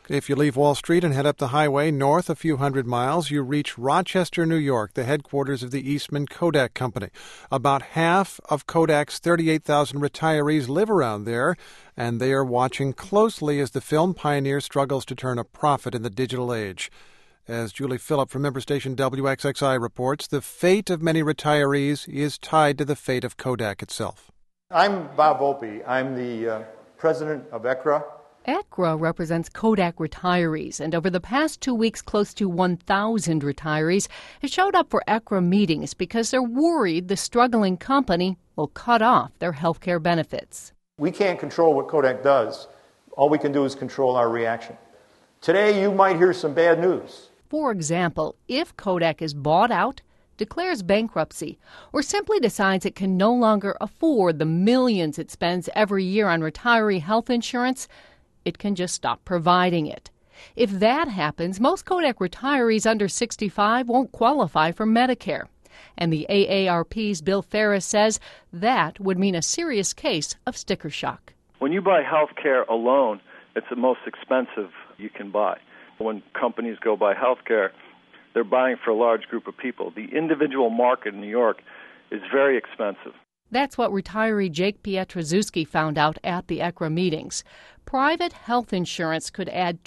If you leave Wall Street and head up the highway north a few hundred miles, you reach Rochester, New York, the headquarters of the Eastman Kodak Company. About half of Kodak's 38,000 retirees live around there, and they are watching closely as the film pioneer struggles to turn a profit in the digital age. As Julie Phillip from member station WXXI reports, the fate of many retirees is tied to the fate of Kodak itself. I'm Bob Volpe. I'm the president of ECRA. ECRA represents Kodak retirees, and over the past 2 weeks, close to 1,000 retirees have showed up for ECRA meetings because they're worried the struggling company will cut off their health care benefits. We can't control what Kodak does. All we can do is control our reaction. Today, you might hear some bad news. For example, if Kodak is bought out, declares bankruptcy, or simply decides it can no longer afford the millions it spends every year on retiree health insurance, it can just stop providing it. If that happens, most Kodak retirees under 65 won't qualify for Medicare. And the AARP's Bill Ferris says that would mean a serious case of sticker shock. When you buy health care alone, it's the most expensive you can buy. When companies go buy health care, they're buying for a large group of people. The individual market in New York is very expensive. That's what retiree Jake Pietraszewski found out at the ECRA meetings. Private health insurance could add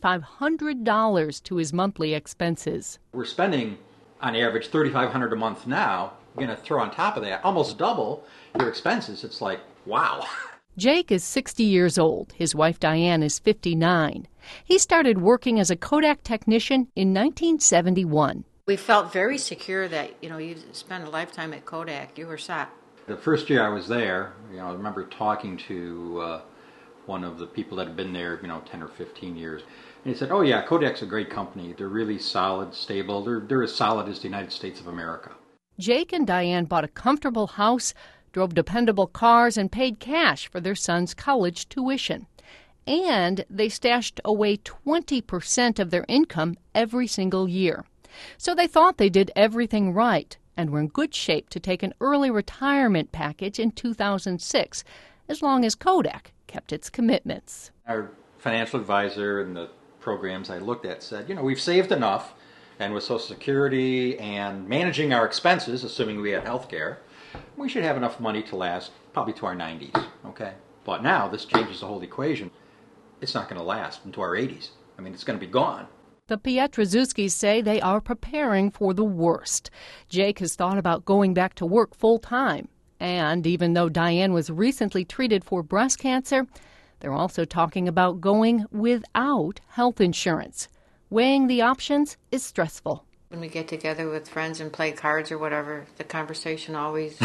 $2,500 to his monthly expenses. We're spending, on average, $3,500 a month now. You're going to throw on top of that almost double your expenses. It's like, wow. Jake is 60 years old. His wife Diane is 59. He started working as a Kodak technician in 1971. We felt very secure that, you spend a lifetime at Kodak, you were set. The first year I was there, I remember talking to one of the people that had been there, 10 or 15 years. And he said, oh yeah, Kodak's a great company. They're really solid, stable. They're as solid as the United States of America. Jake and Diane bought a comfortable house, drove dependable cars, and paid cash for their son's college tuition. And they stashed away 20% of their income every single year. So they thought they did everything right and were in good shape to take an early retirement package in 2006, as long as Kodak kept its commitments. Our financial advisor and the programs I looked at said, we've saved enough, and with Social Security and managing our expenses, assuming we had health care, we should have enough money to last probably to our 90s, okay? But now this changes the whole equation. It's not going to last into our 80s. It's going to be gone. The Pietraszewskis say they are preparing for the worst. Jake has thought about going back to work full-time. And even though Diane was recently treated for breast cancer, they're also talking about going without health insurance. Weighing the options is stressful. When we get together with friends and play cards or whatever, the conversation always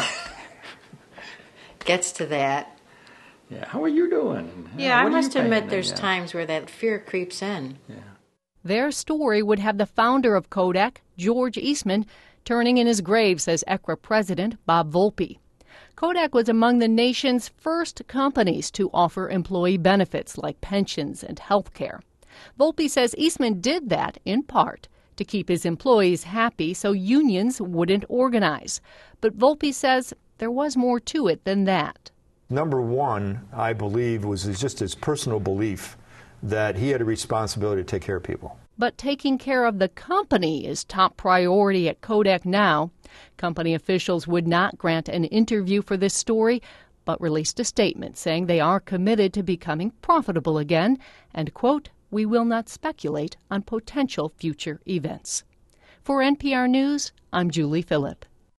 gets to that. Yeah, how are you doing? Yeah, I must admit there's times where that fear creeps in. Yeah. Their story would have the founder of Kodak, George Eastman, turning in his grave, says ECRA president Bob Volpe. Kodak was among the nation's first companies to offer employee benefits like pensions and health care. Volpe says Eastman did that, in part, to keep his employees happy so unions wouldn't organize. But Volpe says there was more to it than that. Number one, I believe, was just his personal belief that he had a responsibility to take care of people. But taking care of the company is top priority at Kodak now. Company officials would not grant an interview for this story, but released a statement saying they are committed to becoming profitable again and, quote, we will not speculate on potential future events. For NPR News, I'm Julie Phillip.